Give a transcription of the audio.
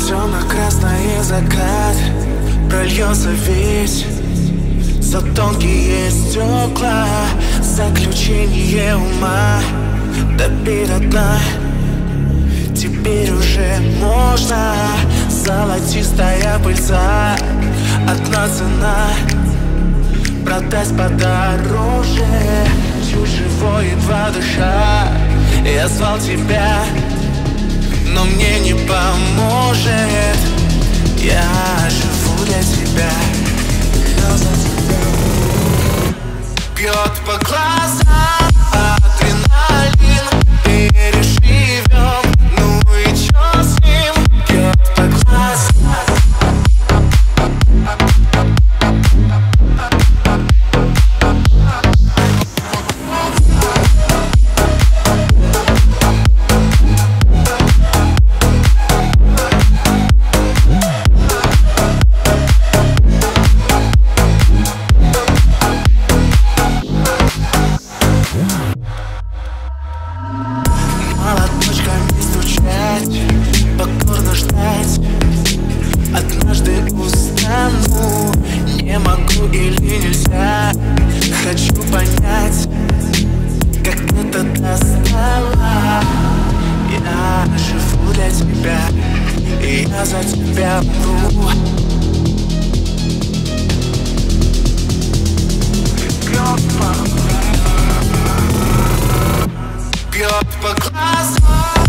Темно-красный закат прольется весь за тонкие стекла. Заключение ума допить до дна. Теперь уже можно. Золотистая пыльца, одна цена. Продать подороже, чуть живой, едва дыша. Я звал тебя, но мне не поможет. Я живу для тебя. Бьет по глазам адреналин. Переживем, ну и чё с ним? Бьет по глазам. Молоточками стучать, покорно ждать. Однажды устану, не могу или нельзя. Хочу понять, как это достало. Я живу для тебя, и я за тебя умру. Бьет по глазам